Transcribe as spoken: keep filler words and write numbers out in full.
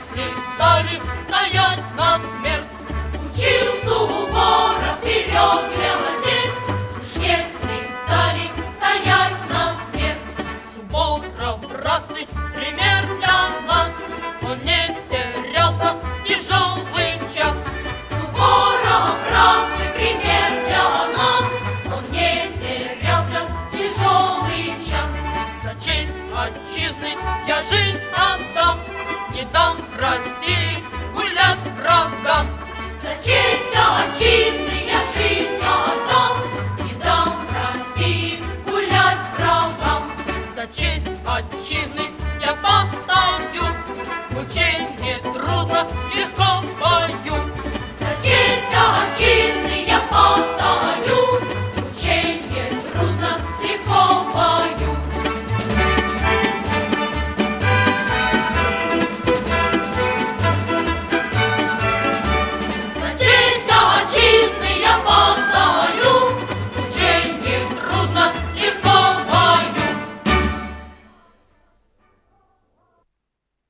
если стали стоять на смерть. Учил Сувора вперед глядеть, уж если встали стоять на смерть. Суворов, братцы, пример для нас, он не терялся в тяжелых